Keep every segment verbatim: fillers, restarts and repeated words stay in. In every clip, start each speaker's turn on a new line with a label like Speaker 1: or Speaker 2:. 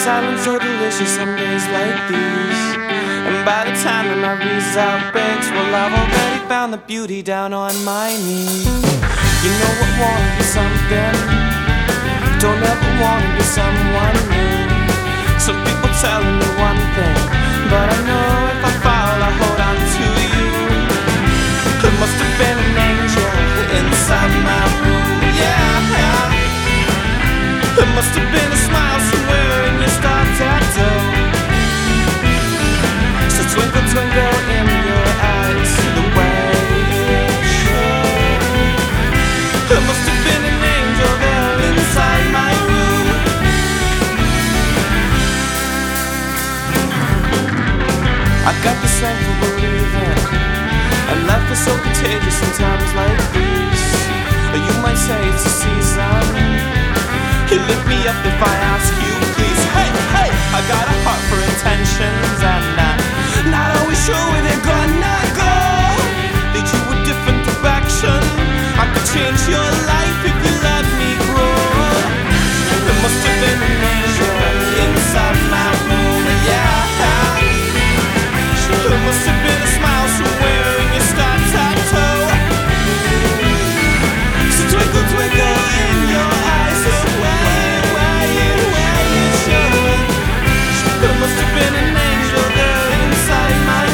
Speaker 1: silence so delicious on days like these. And by the time that my resolve breaks, well, I've already found the beauty down on my knees. You know I wanna be something, don't ever wanna be someone new. Some people telling me one thing, but I know if I fall, I hold on to you. It must have been an angel inside my room, yeah, yeah. It must have been a smile somewhere in your star tattoo. So twinkle, twinkle in your eyes, the way it should. It must have been an angel there inside my room. I got the strength to believe in, and life is so contagious in times like these. Or you might say it's a season. You lift me up if I ask you, please. Hey, hey, I got a heart for intentions, and I'm not always sure where they're gonna go. Lead you a different direction. I could change your life if you let me grow. There must have been an angel inside my room, yeah. There must have been a smile somewhere in your star tattoo. So twinkle, twinkle in your eyes, the way, way, way it should. There must have been an angel there inside my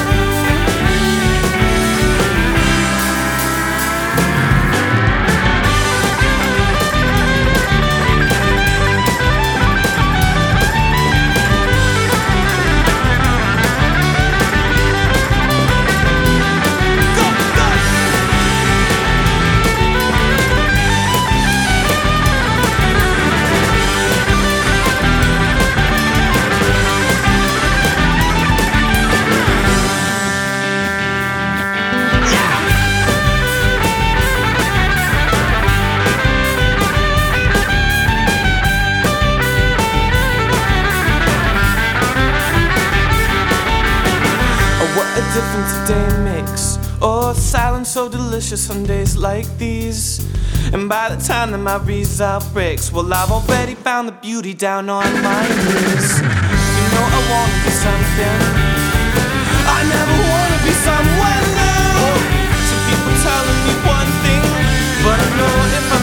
Speaker 1: difference a day makes. Oh, silence so delicious on days like these. And by the time that my resolve breaks, well, I've already found the beauty down on my knees. You know I wanna be something, I never wanna be someone new. Some people telling me one thing, but I know if I